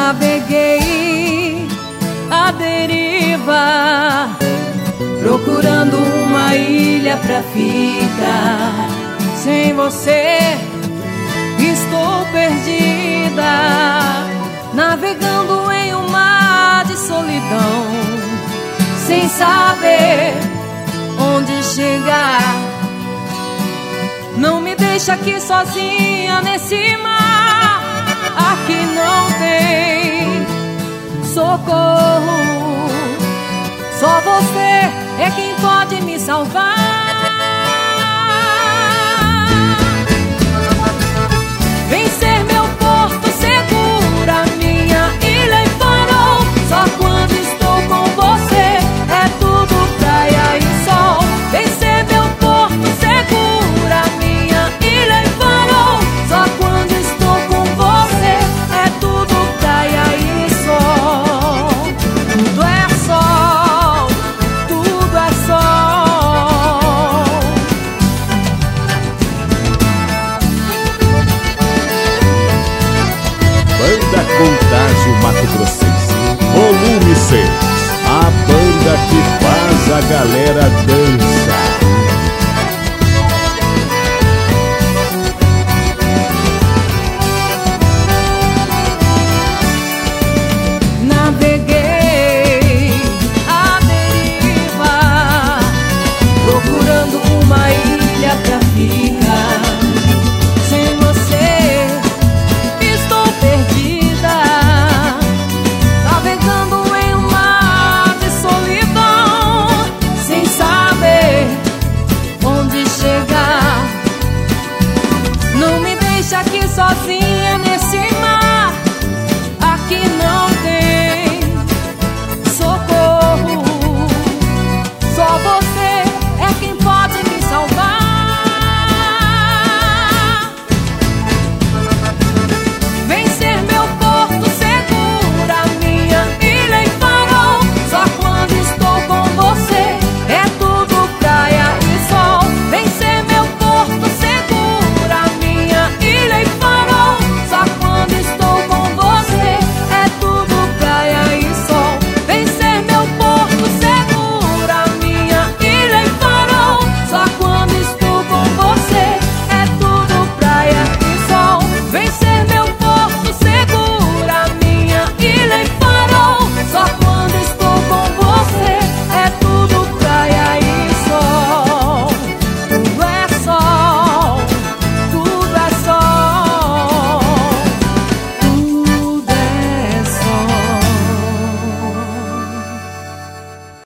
Naveguei à deriva, procurando uma ilha pra ficar. Sem você estou perdida, navegando em um mar de solidão, sem saber onde chegar. Não me deixa aqui sozinha nesse mar. Aqui não tem socorro, só você é quem pode me salvar. Vem ser meu porto segura, minha ilha e farol. Só quando estou com você é tudo praia e sol. Vem ser meu porto segura, minha ilha e farol. Só quando estou com você é tudo praia e sol. Tudo é sol, tudo é sol. Banda Contágio Mato Grossense, volume 6. A banda que faz a galera dançar. Naveguei à deriva, procurando uma ilha pra ficar. Sem você estou perdida, navegando em um mar de solidão, sem saber onde chegar. Não me deixa aqui sozinha